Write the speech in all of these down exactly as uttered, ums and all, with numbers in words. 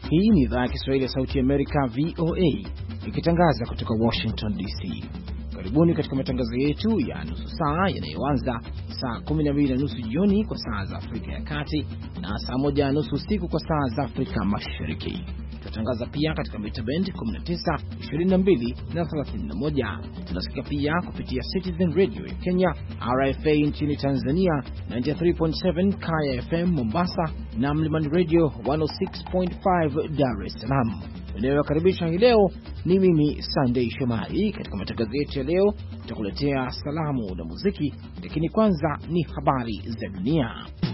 Hii ni idhaa ya Kiswahili ya Sauti ya Amerika, V O A, ikitangaza kutoka Washington D C. Karibuni katika matangazo yetu ya nusu saa yanayoanza saa kumi na mbili na nusu jioni kwa saa za Afrika ya Kati na saa moja na nusu usiku kwa saa za Afrika Mashariki. Tunatangaza pia katika mita band kumi na tisa, ishirini na mbili na thelathini na moja. Tunasikia pia kupitia Citizen Radio ya Kenya, R F A nchini Tanzania, tisini na tatu nukta saba Kaya F M Mombasa na Mlimani Radio mia moja sita nukta tano Dar es Salaam. Ninayokaribisha hii leo ni mimi Sunday Shomari. Katika matangazo yetu ya leo tutakuletea salamu na muziki, lakini kwanza ni habari za dunia.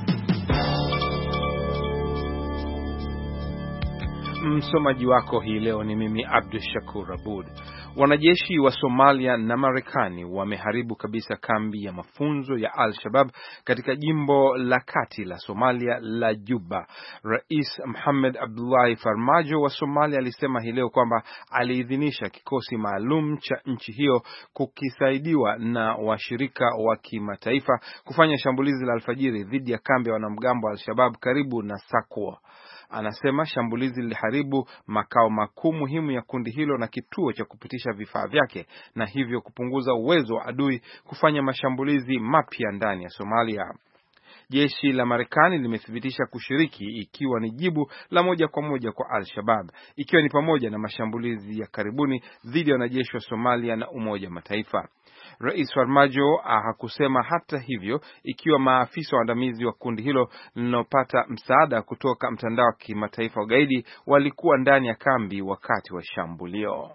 Msomaji wako hii leo ni mimi Abdul Shakur Abud. Wanajeshi wa Somalia na Marekani wameharibu kabisa kambi ya mafunzo ya Al-Shabaab katika jimbo la kati la Somalia la Juba. Rais Mohamed Abdullahi Farmajo wa Somalia alisema hii leo kwamba aliidhinisha kikosi maalum cha nchi hiyo kukisaidiwa na washirika wa kimataifa kufanya shambulizi la alfajiri dhidi ya kambi ya wanamgambo wa Al-Shabaab karibu na Sakwa. Anasema shambulizi liliharibu makao makuu muhimu ya kundi hilo na kituo cha kupitisha vifaa vyake, na hivyo kupunguza uwezo wa adui kufanya mashambulizi mapya ndani ya Somalia. Jeshi la Marekani limethibitisha kushiriki, ikiwa ni jibu la moja kwa moja kwa Al-Shabaab, ikiwa ni pamoja na mashambulizi ya karibuni dhidi ya wanajeshi wa Somalia na Umoja wa Mataifa. Rais Farmajo hakusema hata hivyo ikiwa maafisa waandamizi wa kundi hilo linalopata msaada kutoka mtandao wa kimataifa wa gaidi walikuwa ndani ya kambi wakati wa shambulio.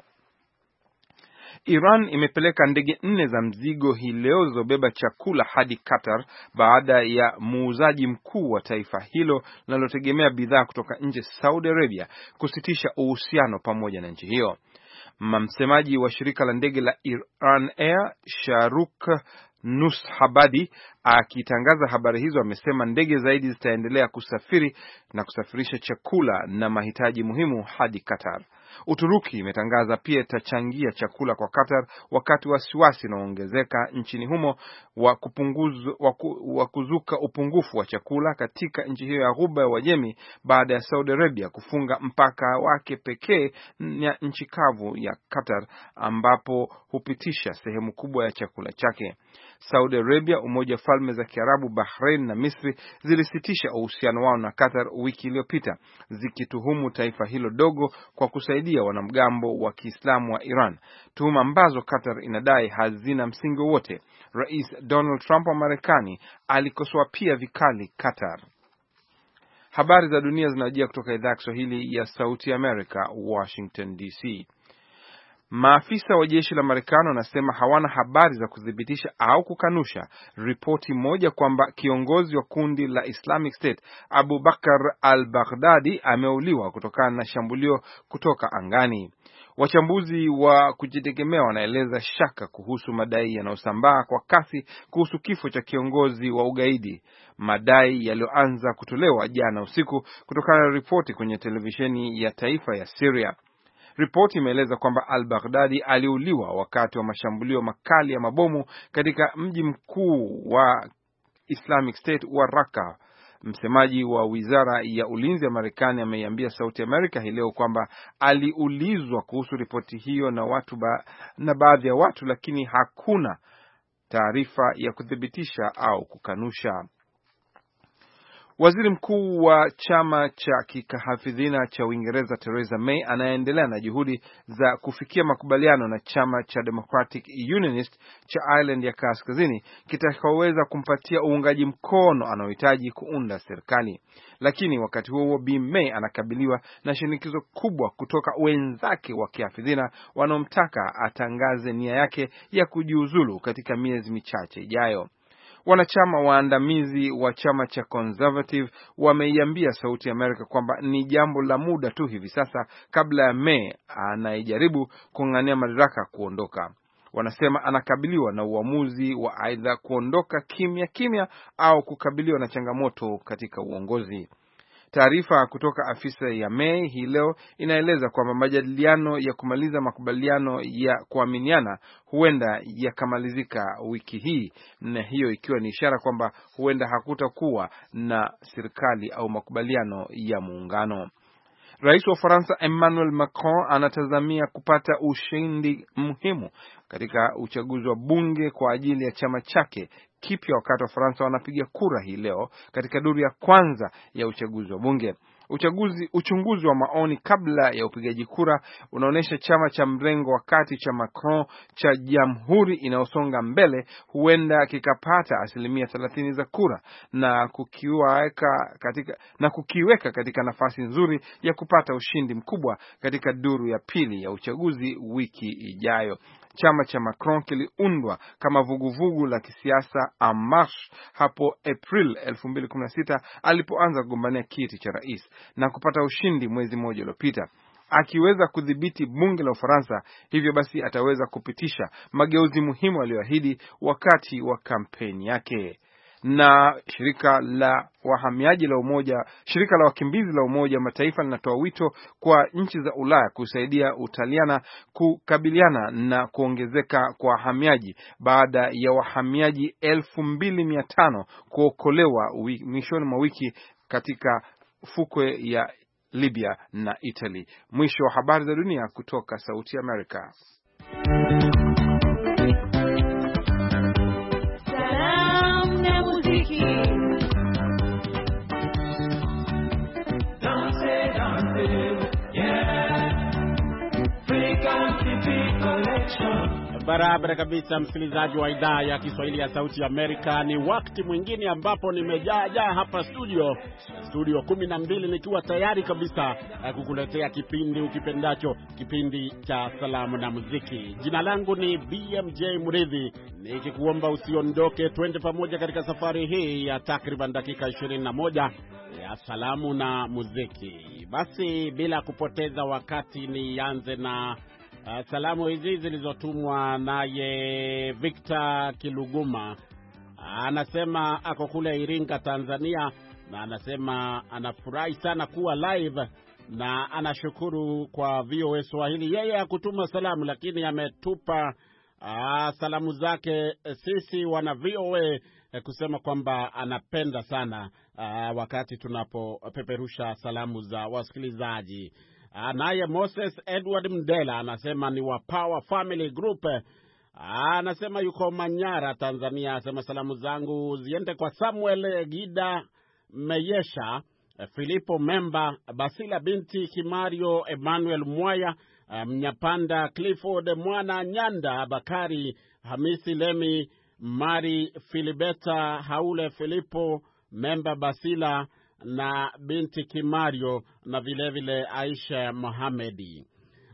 Iran imepeleka ndege nne za mzigo hii leo zilizobeba chakula hadi Qatar baada ya muuzaji mkuu wa taifa hilo linalotegemea bidhaa kutoka nje, Saudi Arabia, kusitisha uhusiano pamoja na nchi hiyo. Msemaji wa shirika la ndege la Iran Air, Sharuk Nushabadi, akitangaza habari hizo amesema ndege zaidi zitaendelea kusafiri na kusafirisha chakula na mahitaji muhimu hadi Qatar. Uturuki imetangaza pia itachangia chakula kwa Qatar wakati wasiwasi unaoongezeka nchini humo wa kupunguza wa kuzuka upungufu wa chakula katika nchi hiyo ya Ghuba ya Uajemi baada ya Saudi Arabia kufunga mpaka wake pekee na nchi kavu ya Qatar ambapo hupitisha sehemu kubwa ya chakula chake. Saudi Arabia, Umoja wa Falme za Kiarabu, Bahrain na Misri zilisitisha uhusiano wao na Qatar wiki iliyopita, zikituhumu taifa hilo dogo kwa kusaidia wanamgambo wa Kiislamu wa Iran, tuhuma ambazo Qatar inadai hazina msingi wote. Rais Donald Trump wa Marekani alikosoa pia vikali Qatar. Habari za dunia zinajia kutoka idhaa ya Kiswahili ya Sauti ya Amerika, Washington D C. Maafisa wa jeshi la Marekani wanasema hawana habari za kudhibitisha au kukanusha ripoti moja kwamba kiongozi wa kundi la Islamic State Abu Bakr al-Baghdadi ameuliwa kutokana na shambulio kutoka angani. Wachambuzi wa kujitegemea wanaeleza shaka kuhusu madai yanayosambaa kwa kasi kuhusu kifo cha kiongozi wa ugaidi, madai yaliyoanza kutolewa jana usiku kutokana na ripoti kwenye televisheni ya taifa ya Syria. Ripoti imeeleza kwamba al-Baghdadi aliuliwa wakati wa mashambulio makali ya mabomu katika mji mkuu wa Islamic State wa Raqqa. Msemaji wa Wizara ya Ulinzi ya Marekani ameiambia Sauti Amerika hii leo kwamba aliulizwa kuhusu ripoti hiyo na watu ba, na baadhi ya watu, lakini hakuna taarifa ya kuthibitisha au kukanusha. Waziri mkuu wa chama cha kikahafidhina cha Uingereza Theresa May anaendelea na juhudi za kufikia makubaliano na chama cha Democratic Unionist cha Ireland ya Kaskazini kitakaweza kumpatia uungaji mkono anaohitaji kuunda serikali. Lakini wakati huo Bi May anakabiliwa na shinikizo kubwa kutoka wenzake wa kihafidhina wanaomtaka atangaze nia yake ya kujiuzulu katika miezi michache ijayo. Wanachama waandamizi wa chama cha Conservative wameiambia Sauti ya Amerika kwamba ni jambo la muda tu hivi sasa kabla ya May anayejaribu kung'ania madaraka kuondoka. Wanasema anakabiliwa na uamuzi wa aidha kuondoka kimya kimya au kukabiliwa na changamoto katika uongozi. Taarifa kutoka afisa ya May hii leo inaeleza kwamba majadiliano ya kumaliza makubaliano ya kuaminiana huenda yakamalizika wiki hii, na hiyo ikiwa ni ishara kwamba huenda hakutakuwa na serikali au makubaliano ya muungano. Rais wa Ufaransa Emmanuel Macron anatazamia kupata ushindi muhimu katika uchaguzi wa bunge kwa ajili ya chama chake kipya wakati wa Ufaransa wanapiga kura hii leo katika duru ya kwanza ya uchaguzi wa bunge. Uchaguzi, uchunguzi wa maoni kabla ya upigaji kura unaonyesha chama cha mrengo wa kati cha Macron cha Jamhuri inayosonga mbele huenda kikapata asilimia thelathini za kura na kukiweka katika, na kukiweka katika nafasi nzuri ya kupata ushindi mkubwa katika duru ya pili ya uchaguzi wiki ijayo. Chama cha Macron kiliundwa kama vuguvugu la kisiasa En Marche hapo April elfu mbili kumi na sita alipoanza kugombania kiti cha rais na kupata ushindi mwezi mmoja uliopita. Akiweza kudhibiti bunge la Ufaransa, hivyo basi ataweza kupitisha mageuzi muhimu aliyoahidi wakati wa kampeni yake. Na shirika la wahamiaji la umoja shirika la wakimbizi la Umoja wa Mataifa linatoa wito kwa nchi za Ulaya kusaidia Utaliana kukabiliana na kuongezeka kwa wahamiaji baada ya wahamiaji elfu mbili mia tano kuokolewa mwishoni mwa wiki katika fukwe ya Libya na Italy. Mwisho wa habari za dunia kutoka Sauti ya Amerika. Barabara kabisa, msikilizaji wa idhaa ya Kiswahili ya Sauti ya Amerika. Ni wakati mwingine ambapo nimejaa hapa studio studio kumi na mbili nikiwa tayari kabisa kukuletea kipindi ukipendacho, kipindi cha salamu na muziki. Jina langu ni B M J Muridhi, nikikuomba usiondoke, twende pamoja katika safari hii ya takriban dakika ishirini na moja ya salamu na muziki. Basi bila kupoteza wakati nianze na Uh, salamu hizi zilizotumwa naye Victor Kiluguma. Uh, anasema ako kule Iringa, Tanzania, na anasema anafurahi sana kuwa live na anashukuru kwa V O A Swahili. Yeye hakutuma salamu, lakini ametupa uh, salamu zake sisi wana V O A eh, kusema kwamba anapenda sana uh, wakati tunapopeperusha salamu za wasikilizaji. Naye Moses Edward Mdela anasema ni wa Power Family Group. Anasema yuko Manyara, Tanzania. Anasema salamu zangu ziende kwa Samuel Gida Meyesha, Filipo Memba, Basila binti Kimario, Emmanuel Mwaya, Mnyapanda Clifford Mwana Nyanda, Bakari Hamisi Lemi, Mari Filibeta Haule, Filipo Memba, Basila na binti Kimario, na vile vile Aisha Mohamedi.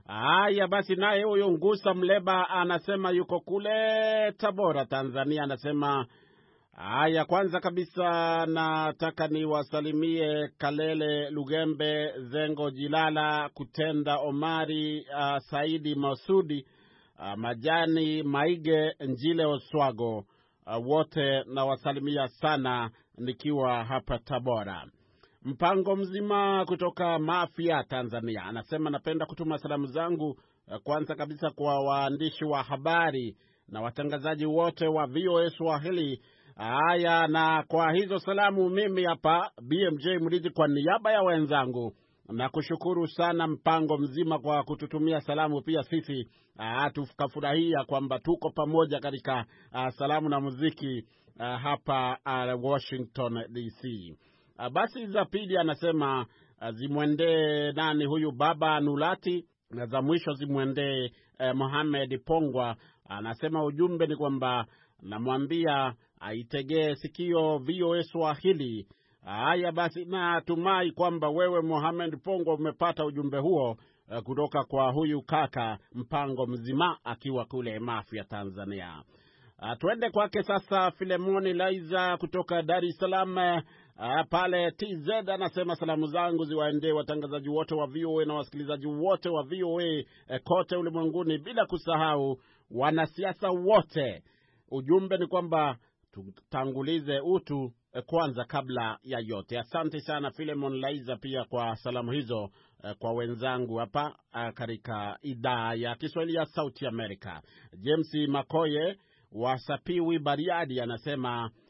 Haya basi, naye huyo Ngusa Mleba anasema yuko kule Tabora, Tanzania. Anasema haya, kwanza kabisa nataka niwasalimie Kalele Lugembe, Zengo Jilala, Kutenda Omari, uh, Saidi Masudi, uh, Majani Maige, Njile Oswago, uh, wote na wasalimia sana nikiwa hapa Tabora. Mpango mzima kutoka Mafia, Tanzania, anasema napenda kutuma salamu zangu kwanza kabisa kwa waandishi wa habari na watangazaji wote wa V O A Swahili. Haya, na kwa hizo salamu mimi hapa B M J Mridhi kwa niaba ya wenzangu na kushukuru sana mpango mzima kwa kututumia salamu. Pia sisi tukafurahia kwamba tuko pamoja katika uh, salamu na muziki uh, hapa uh, Washington D C. Uh, basi za pili anasema uh, zimwendee nani huyu Baba Nulati, na za mwisho zimwendee uh, Mohamed Pongwa. Anasema uh, ujumbe ni kwamba namwambia aitegee uh, sikio V O A Swahili. Haya basi, na tumai kwamba wewe Mohamed Pongwa umepata ujumbe huo uh, kutoka kwa huyu kaka mpango mzima akiwa kule Mafia, Tanzania. Uh, tuende kwake sasa Filemoni Laiza kutoka Dar es Salaam uh, pale T Z. Anasema salamu zangu ziwaendee watangazaji wote wa V O A na wasikilizaji wote wa V O A uh, kote ulimwenguni, bila kusahau wanasiasa wote. Ujumbe ni kwamba tutangulize utu uh, kwanza kabla ya yote. Asante sana Filemon Laiza pia kwa salamu hizo uh, kwa wenzangu hapa uh, katika idhaa ya Kiswahili ya Sauti Amerika. James Makoye wa Sapiwi Bariadi anasema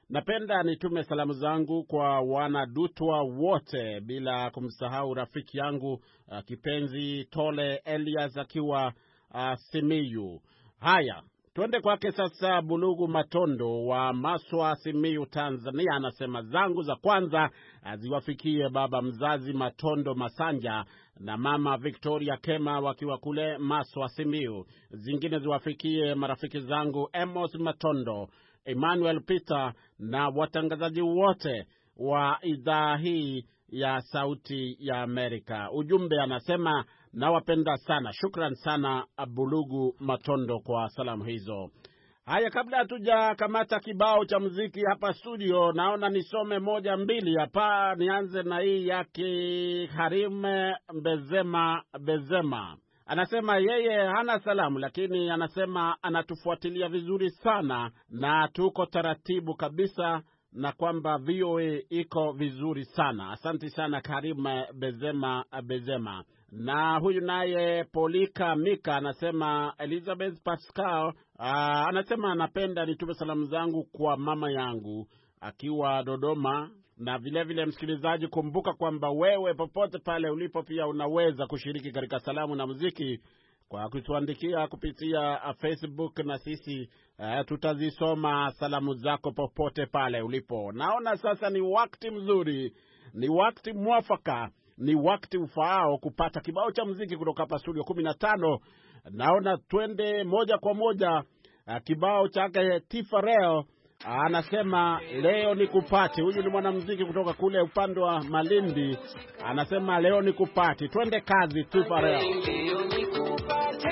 Napenda nitume salamu zangu kwa wanadutwa wote bila kumsahau rafiki yangu uh, kipenzi Tole Elias akiwa uh, Simiyu. Haya, twende kwake sasa. Bulugu Matondo wa Maswa, Simiyu, Tanzania, anasema zangu za kwanza ziwafikie baba mzazi Matondo Masanja na mama Victoria Kema wakiwa kule Maswa, Simiyu. Zingine ziwafikie marafiki zangu Amos Matondo, Emmanuel Peter na watangazaji wote wa idhaa hii ya Sauti ya Amerika. Ujumbe anasema nawapenda sana. Shukran sana Bulugu Matondo kwa salamu hizo. Haya, kabla hatuja kamata kibao cha muziki hapa studio, naona nisome moja mbili hapa. Nianze na hii yake Harime Bezema Bezema. Anasema yeye hana salamu, lakini anasema anatufuatilia vizuri sana na tuko taratibu kabisa, na kwamba V O A iko vizuri sana. Asante sana Karima Bezema Bezema. Na huyu naye Polika Mika anasema Elizabeth Pascal, aa, anasema anapenda nitume salamu zangu kwa mama yangu akiwa Dodoma. Na vile vile msikilizaji, kumbuka kwamba wewe popote pale ulipo pia unaweza kushiriki katika salamu na muziki kwa kutuandikia kupitia Facebook, na sisi uh, tutazisoma salamu zako popote pale ulipo. Naona sasa ni wakati mzuri, ni wakati mwafaka, ni wakati ufaao kupata kibao cha muziki kutoka hapa studio kumi na tano. Naona twende moja kwa moja uh, kibao chake Tifarel. Anasema leo nikupate. Huyu ni mwanamuziki kutoka kule upande wa Malindi. Anasema leo nikupate. Twende kazi Tifarel. Leo nikupate.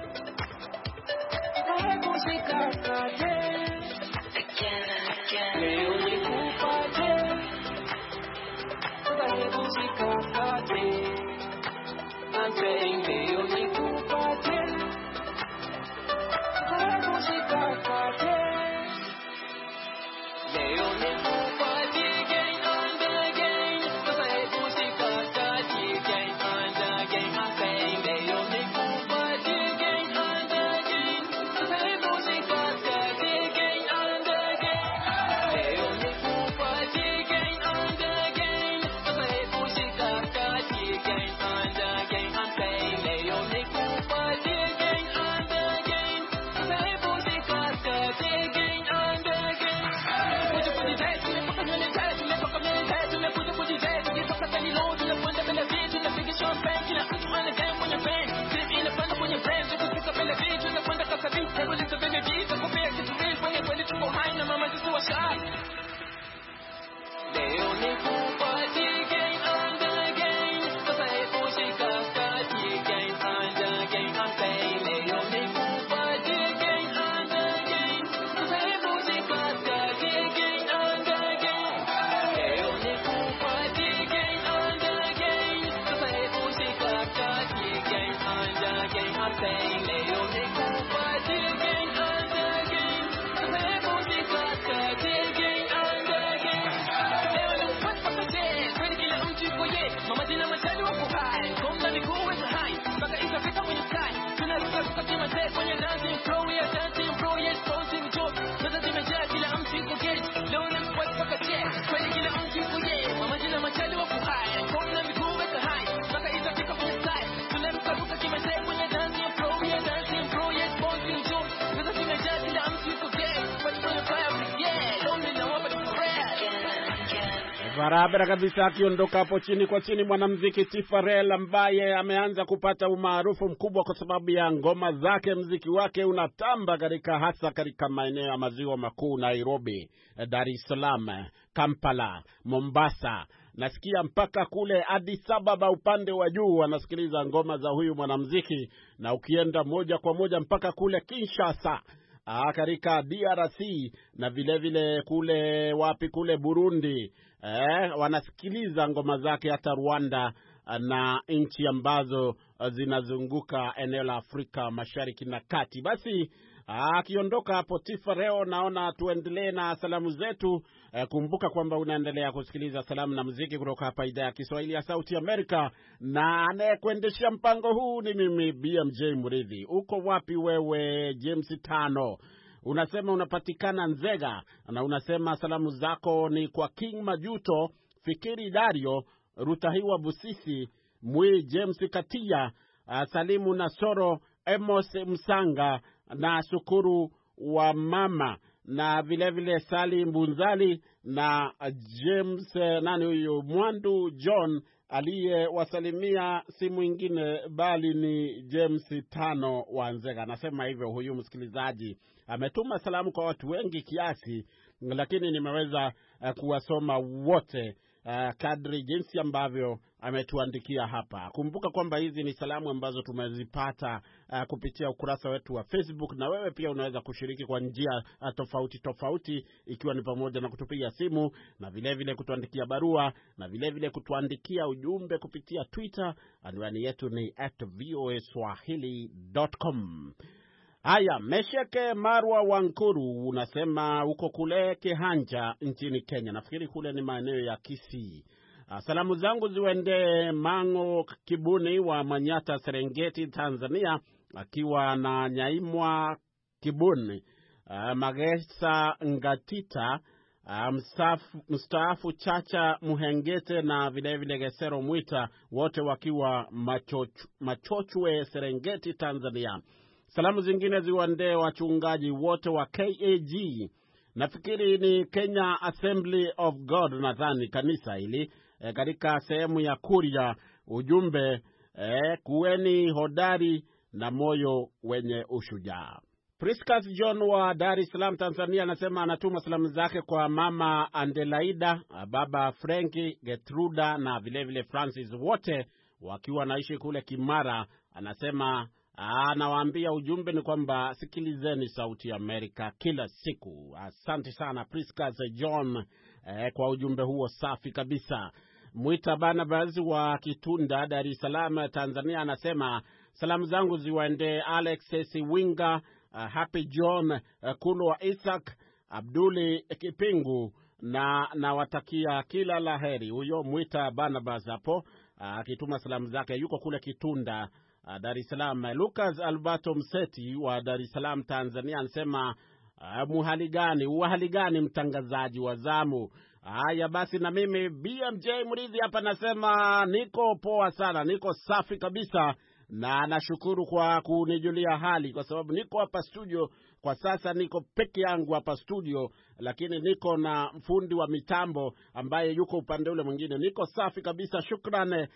Hebu sikakate. Leo nikupate. Hebu sikakate. I'm saying leo nikupate. Hebu sikakate. Leo nikupate again and again. Cause I hate to see kakati again and again. I'm saying leo nikupate again and again. Cause I hate to see kakati again and again. Leo nikupate again and again. Cause I hate to see kakati again and again. I'm saying leo nikupate again and again. Cause I hate to see kakati again and again. Leo nikupate again and again. Cause I hate to see kakati again and again. I'm saying leo nikupate again and again. Cause I hate to see kakati again and again. Leo nikupate again and again. Cause I hate to see kakati again and again. I'm saying leo nikupate again and again. Cause I hate to see kakati again and again. Leo nikupate kweli kila mtu koye. Mama jina machali wako hai. Komna ni kuweka hai. Baka itafika kwenye sky. Tunaruka ruka kima te kwenye dancing pro ya dancing pro ya posing job. Sasa zimejaa kila mtu koye. Leo nikupate kweli kila mtu koye. Mama jina machali wako hai. Komna ni kuweka hai. Baka itafika kwenye sky. Tunaruka ruka kima te kwenye dancing pro ya dancing pro ya posing job. Sasa zimejaa kila mtu koye. What's for the fire? Yeah, don't need no one for Barabara kabisa. Akiondoka hapo chini kwa chini mwanamuziki Tifarel ambaye ameanza kupata umaarufu mkubwa kwa sababu ya ngoma zake. Muziki wake unatamba katika hasa katika maeneo ya maziwa makuu, Nairobi, Dar es Salaam, Kampala, Mombasa. Nasikia mpaka kule Addis Ababa upande wa juu anasikiliza ngoma za huyu mwanamuziki, na ukienda moja kwa moja mpaka kule Kinshasa Ah, katika D R C na vile vile kule wapi kule Burundi, eh, wanasikiliza ngoma zake hata Rwanda na nchi ambazo zinazunguka eneo la Afrika Mashariki na Kati. Basi akiondoka hapo Tifarel, naona tuendelee na salamu zetu. Eh, kumbuka kwamba unaendelea kusikiliza salamu na muziki kutoka hapa idhaa ya Kiswahili ya Sauti Amerika, na anayekuendeshea mpango huu ni mimi B M J Mridhi. Uko wapi wewe James Tano? unasema unapatikana Nzega, na unasema salamu zako ni kwa King Majuto, Fikiri Dario, Rutahiwa Busisi, Mwi James Katia, uh, Salimu Nasoro, Emos Msanga na Shukuru wa mama, na vile vile Sali Mbunzali na James nani huyu Mwandu John. Aliyewasalimia si mwingine bali ni James Tano wa Nzega. Anasema hivyo huyu msikilizaji. Ametuma salamu kwa watu wengi kiasi, lakini nimeweza uh, kuwasoma wote uh, kadri jinsi ambavyo ametuandikia hapa. Kumbuka kwamba hizi ni salamu ambazo tumezipata uh, kupitia ukurasa wetu wa Facebook, na wewe pia unaweza kushiriki kwa njia uh, tofauti tofauti, ikiwa ni pamoja na kutupigia simu na vile vile kutuandikia barua na vile vile kutuandikia ujumbe kupitia Twitter. Anwani yetu ni at voa swahili dot com. Haya, Mesheke Marwa Wankuru unasema uko kule Kihanja nchini Kenya. Nafikiri kule ni maeneo ya Kisii. Salamu zangu ziwende Mango Kibuni wa Manyata Serengeti Tanzania, akiwa na Nyaimwa Kibuni, uh, Magesa Ngatita, uh, mstaafu, mstaafu Chacha Muhengete na vile vile Gesero Mwita, wote wakiwa machochu, Machochwe Serengeti Tanzania. Salamu zingine ziwende wachungaji wote wa K A G. Nafikiri ni Kenya Assembly of God, nadhani kanisa hili. E, katika sehemu ya Kuria, ujumbe e, kuweni hodari na moyo wenye ushujaa. Priscus John wa Dar es Salaam Tanzania anasema anatuma salamu zake kwa mama Andelaida, baba Franki, Getruda na vile vile Francis, wote wakiwa naishi kule Kimara. Anasema anawaambia ujumbe ni kwamba sikilizeni Sauti ya Amerika kila siku. Asante sana Priscus John eh, kwa ujumbe huo safi kabisa. Mwita Barnabas wa Kitunda, Dar es Salaam Tanzania anasema salamu zangu ziwaende Alex Siwinga, uh, Happy John, uh, Kulo wa Isaac, Abduli Kipingu na nawatakia kila laheri. Huyo Mwita Barnabas hapo akituma uh, salamu zake, yuko kule Kitunda, uh, Dar es Salaam. Lucas Alberto Mseti wa Dar es Salaam Tanzania anasema uh, muhali gani, uhali gani mtangazaji wa zamu. Haya basi, na mimi B M J Mridhi hapa nasema niko poa sana, niko safi kabisa, na nashukuru kwa kunijulia hali, kwa sababu niko hapa studio kwa sasa, niko peke yangu hapa studio, lakini niko na mfundi wa mitambo ambaye yuko upande ule mwingine. Niko safi kabisa, shukrani.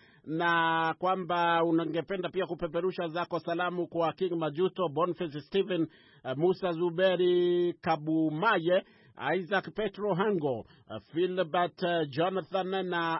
Na kwamba unangependa pia kupeperusha zako salamu kwa King Majuto, Boniface Stephen, uh, Musa Zuberi Kabumaye, Isaac Petro Hango, uh, Philbert uh, Jonathan na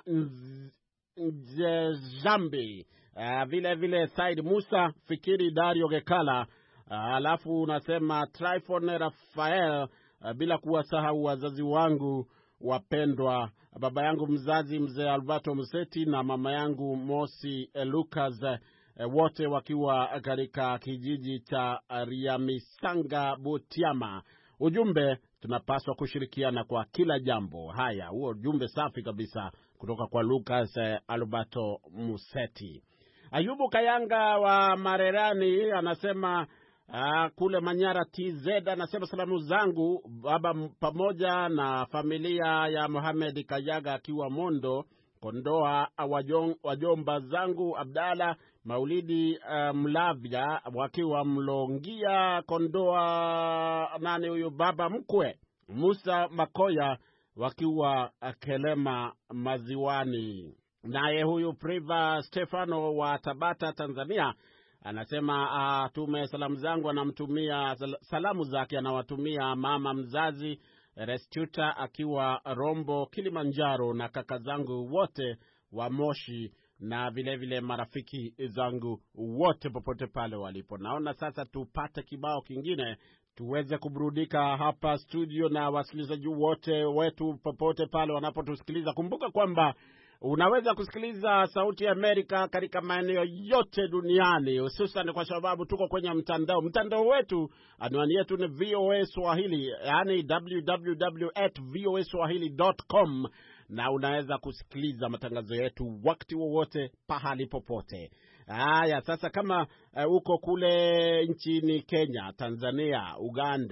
Nzambi, uh, vile vile Said Musa, Fikiri Dario Gekala, uh, alafu unasema Tryphon Rafael, uh, bila kuwasahau wazazi wangu wapendwa, baba yangu mzazi mzee Alberto Mseti na mama yangu Mosi eh, Lucas, eh, wote wakiwa katika kijiji cha Riamisanga Butiama. Ujumbe, tunapaswa kushirikiana kwa kila jambo. Haya, huo ujumbe safi kabisa kutoka kwa Lucas eh, Alberto Museti. Ayubu Kayanga wa Marerani anasema uh, kule Manyara T Z, anasema salamu zangu baba pamoja na familia ya Mohamed Kayaga akiwa Mondo Kondoa, wajong, wajomba zangu Abdalla Maulidi uh, Mlavya wakiwa Mlongia Kondoa, nani huyu baba mkwe Musa Makoya wakiwa Kelema Maziwani. Naye huyu Priva Stefano wa Tabata Tanzania anasema uh, tume salamu zangu, anamtumia salamu zake anawatumia mama mzazi Restuta akiwa Rombo Kilimanjaro, na kaka zangu wote wa Moshi, na vile vile marafiki zangu wote popote pale walipo. Naona sasa tupate kibao kingine tuweze kuburudika hapa studio na wasikilizaji wote wetu popote pale wanapotusikiliza. Kumbuka kwamba unaweza kusikiliza Sauti ya Amerika katika maeneo yote duniani, hususan kwa sababu tuko kwenye mtandao. Mtandao wetu, anwani yetu ni V O A Swahili, yani w w w dot voa swahili dot com, na unaweza kusikiliza matangazo yetu wakati wowote pahali popote. Haya, sasa kama uh, uko kule nchini Kenya, Tanzania, Uganda,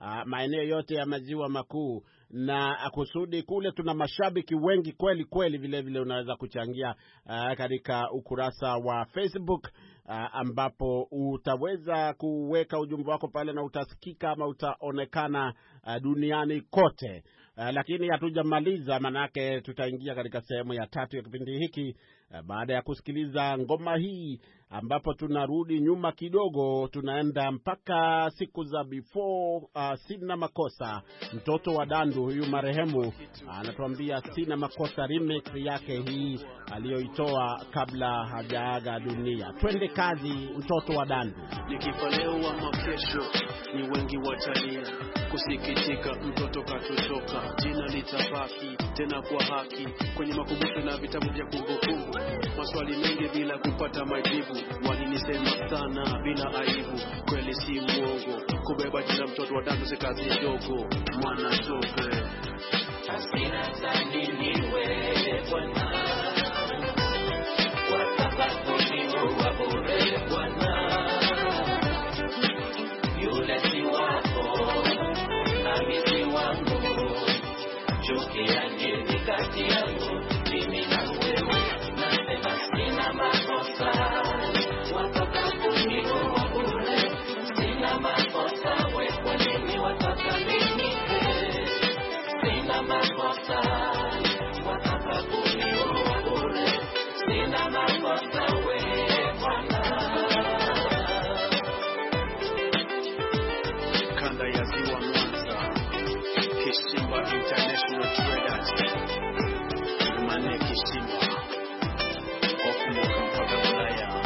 uh, maeneo yote ya maziwa makuu, na kusudi kule tuna mashabiki wengi kweli kweli. Vile vile unaweza kuchangia uh, katika ukurasa wa Facebook uh, ambapo utaweza kuweka ujumbe wako pale na utasikika ama utaonekana uh, duniani kote. Uh, lakini hatujamaliza, manake tutaingia katika sehemu ya tatu ya kipindi hiki uh, baada ya kusikiliza ngoma hii, ambapo tunarudi nyuma kidogo, tunaenda mpaka siku za before uh, Sina Makosa. Mtoto wa Dandu huyu marehemu anatuambia uh, Sina Makosa remix yake hii aliyoitoa kabla hajaaga dunia. Twende kazi, Mtoto wa Dandu. Nikifa leo ama kesho ni wengi watalia, kusikitika mtoto katutoka, jina litabaki tena kwa haki kwenye makumbusho na vitabu vya kumbukumbu. Maswali mengi bila kupata majibu, walinisema sana bila aibu, kweli si uongo, kubeba jina Mtoto wa Dandu si kazi ndogo, mwana sope Hasina za nini wewe Bwana, kwa sababu ni wa bure Bwana, yule si wako nami si wangu, chukia nini kati yangu mimi na wewe, nasema sina makosa, wataka kunio wa bure, sina makosa, we kwa nini wataka nini, sina makosa, wataka kunio wa bure, sina makosa, we Bwana. Kanda ya Ziwa Mwanza, Kishimba International Traders, Mane Kishimba, Okumoka mpaka Ulaya.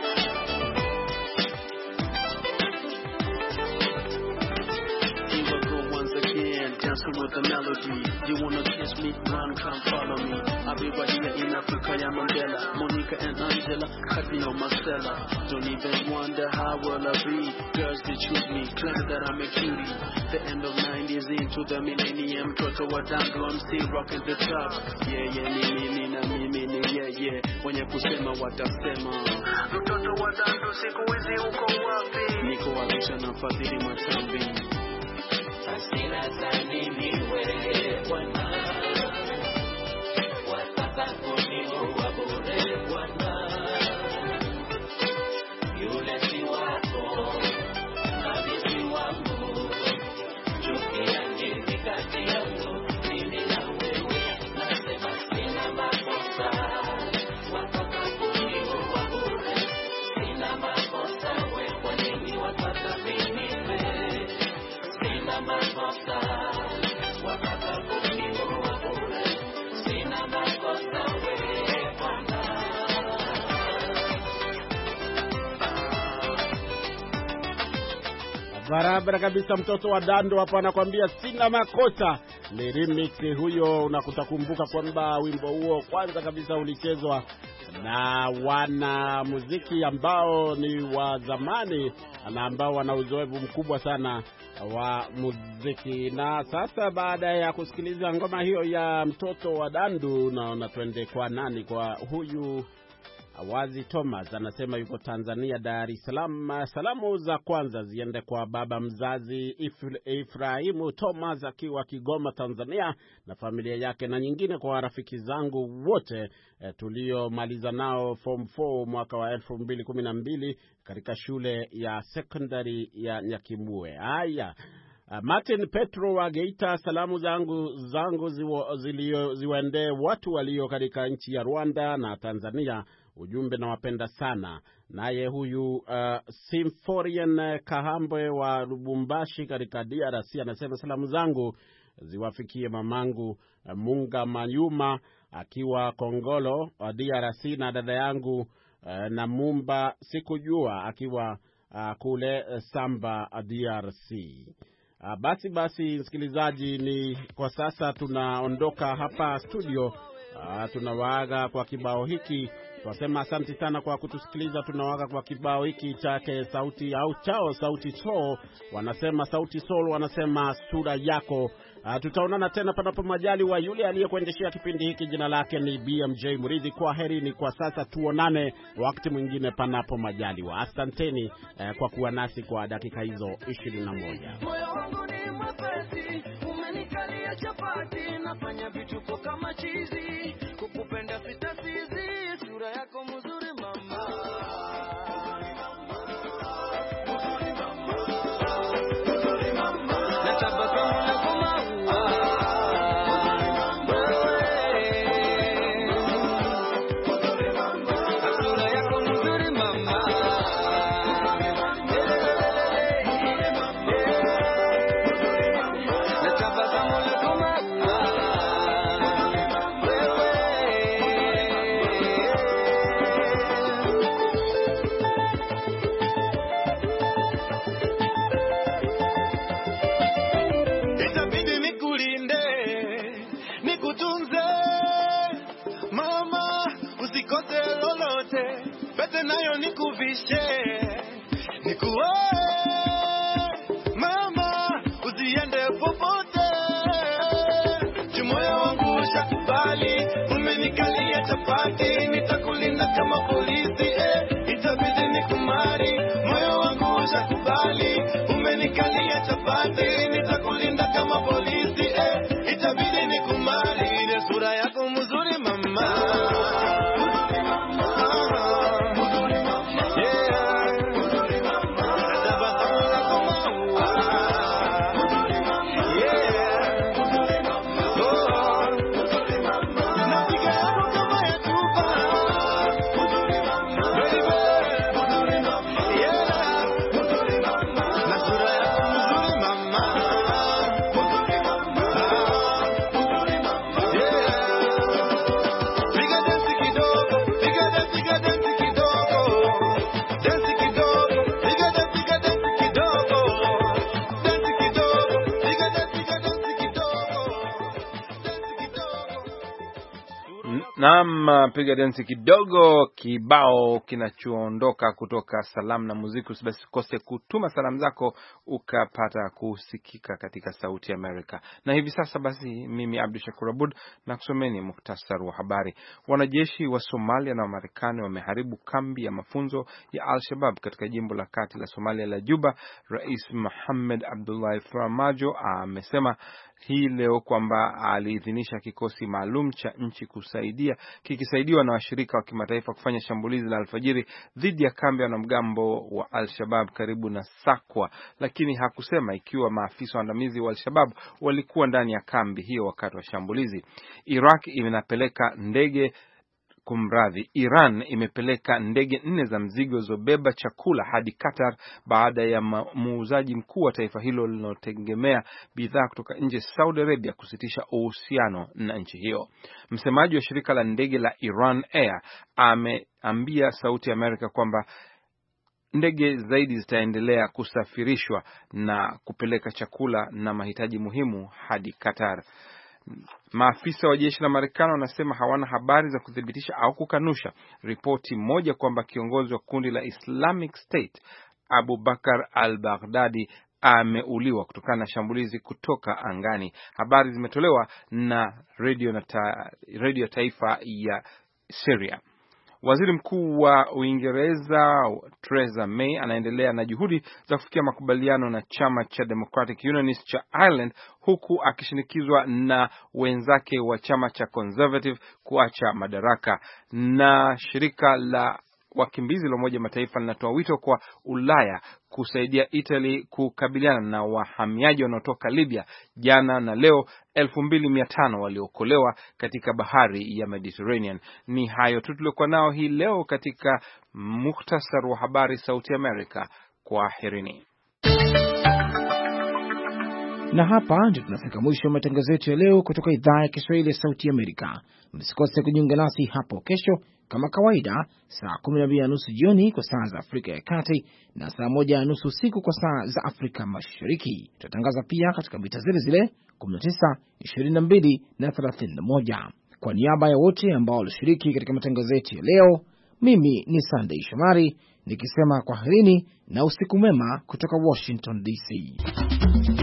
Here I go once again, dancing with the melody. You wanna kiss me? Run, come follow me. I'll be right here in Africa, ya Mandela, Monica and Angela, cut me on Marcella. Don't even wonder how will I be. Girls they choose me, claim that I'm a cutie. The end of nineties into the millennium, Mtoto wa Dandu, I'm still rocking the top. Yeah, yeah, ni mimi na mimi ni yeah, yeah. Wenye kusema watasema, Mtoto wa Dandu siku hizi uko wapi? Niko Arusha na Fadhili Matambi. Hasina za nini wewe Bwana, wataka kunio wa bure Bwana, yule si wako nami si wangu, chukia nini kati yangu mimi na wewe, nasema sina makosa, wataka kunio wa bure, sina makosa, we kwa nini wataka mimi, sina makosa, wataka kunio wa bure, sina makosa, we Bwana. Barabara kabisa, Mtoto wa Dandu hapa anakuambia sina makosa. Ni remix huyo, unakutakumbuka kwamba wimbo huo kwanza kabisa ulichezwa na wana muziki ambao ni wa zamani na ambao wana uzoefu mkubwa sana wa muziki. Na sasa baada ya kusikiliza ngoma hiyo ya Mtoto wa Dandu, naona twende kwa nani, kwa huyu Awazi Thomas, anasema yuko Tanzania, Dar es Salaam. Salamu za kwanza ziende kwa baba mzazi Ifrahimu Thomas akiwa Kigoma, Tanzania, na familia yake, na nyingine kwa rafiki zangu wote e, tuliomaliza nao form four mwaka wa elfu mbili kumi na mbili katika shule ya secondary ya Nyakimue. Haya, Martin Petro wa Geita, salamu zangu zangu ziwaendee watu walio katika nchi ya Rwanda na Tanzania. Ujumbe, na wapenda sana. Naye huyu uh, Symphorian Kahambwe wa Lubumbashi katika D R C anasema salamu zangu ziwafikie mamangu uh, Munga Mayuma akiwa Kongolo wa D R C, na dada yangu uh, na Mumba sikujua akiwa uh, kule uh, Samba uh, D R C. Uh, basi basi msikilizaji, ni kwa sasa tunaondoka hapa studio. Uh, tunawaaga kwa kibao hiki. Tunasema asante sana kwa kutusikiliza. Tunawaaga kwa kibao hiki chake Sauti au chao Sauti Sol. Wanasema Sauti Sol, wanasema sura yako. Uh, tutaonana tena panapo majali wa yule aliyekuendeshea kipindi hiki. Jina lake ni B M J Muridhi. Kwa heri ni kwa sasa, tuonane wakati mwingine panapo majali wa. Asanteni uh, kwa kuwa nasi kwa dakika hizo ishirini na moja. mwepesi, umenikalia chapati, nafanya vituko kama chizi, kukupenda sitasizi, sura yako mzuri mama. Nayo nikuvishe nikuoe mama, usiende popote, moyo wangu ushakubali, umenikalia chapati, nitakulinda kama polisi, eh, itabidi nikumari, moyo wangu ushakubali, umenikalia chapati, nitakulinda kama polisi, eh, itabidi nikumari, ile sura yako mzuri mama. Naam, piga densi kidogo, kibao kinachoondoka kutoka Salamu na Muziki. Usikose kutuma salamu zako ukapata kusikika katika Sauti ya Amerika. Na hivi sasa basi, mimi Abdul Shakur Abud na kusomeni muhtasari wa habari. Wanajeshi wa Somalia na Marekani wameharibu kambi ya mafunzo ya Al-Shabaab katika jimbo la kati la Somalia la Juba. Rais Mohamed Abdullahi Farmajo amesema hii leo kwamba aliidhinisha kikosi maalum cha nchi kusaidia kikisaidiwa na washirika wa kimataifa kufanya shambulizi la alfajiri dhidi ya kambi ya wanamgambo wa Al-Shabaab karibu na Sakwa, lakini hakusema ikiwa maafisa waandamizi wa Al-Shabaab walikuwa ndani ya kambi hiyo wakati wa shambulizi. Iraq inapeleka ndege Kumradhi, Iran imepeleka ndege nne za mzigo zilizobeba chakula hadi Qatar baada ya muuzaji mkuu wa taifa hilo linalotegemea bidhaa kutoka nje Saudi Arabia kusitisha uhusiano na nchi hiyo. Msemaji wa shirika la ndege la Iran Air ameambia Sauti ya Amerika kwamba ndege zaidi zitaendelea kusafirishwa na kupeleka chakula na mahitaji muhimu hadi Qatar. Maafisa wa jeshi la Marekani wanasema hawana habari za kuthibitisha au kukanusha ripoti moja kwamba kiongozi wa kundi la Islamic State Abu Bakr al-Baghdadi ameuliwa kutokana na shambulizi kutoka angani. Habari zimetolewa na radio na ta, radio taifa ya Syria. Waziri Mkuu wa Uingereza Theresa May anaendelea na juhudi za kufikia makubaliano na chama cha Democratic Unionist cha Ireland, huku akishinikizwa na wenzake wa chama cha Conservative kuacha madaraka. Na shirika la wakimbizi la Umoja Mataifa linatoa wito kwa Ulaya kusaidia Italy kukabiliana na wahamiaji wanaotoka Libya. Jana na leo elfu mbili mia tano waliokolewa katika bahari ya Mediterranean. Ni hayo tu tuliokuwa nao hii leo katika muhtasari wa habari Sauti America. Kwaherini. Na hapa ndio tunafika mwisho wa matangazo yetu ya leo kutoka idhaa ya Kiswahili ya Sauti Amerika. Msikose kujiunga nasi hapo kesho kama kawaida saa kumi na mbili na nusu jioni kwa saa za Afrika ya Kati na saa moja na nusu usiku kwa saa za Afrika Mashariki. Tutatangaza pia katika mita zile zile kumi na tisa, ishirini na mbili na thelathini na moja. Kwa niaba ya wote ambao walishiriki katika matangazo yetu ya leo, mimi ni Sunday Shomari nikisema kwaherini na usiku mema kutoka Washington D C.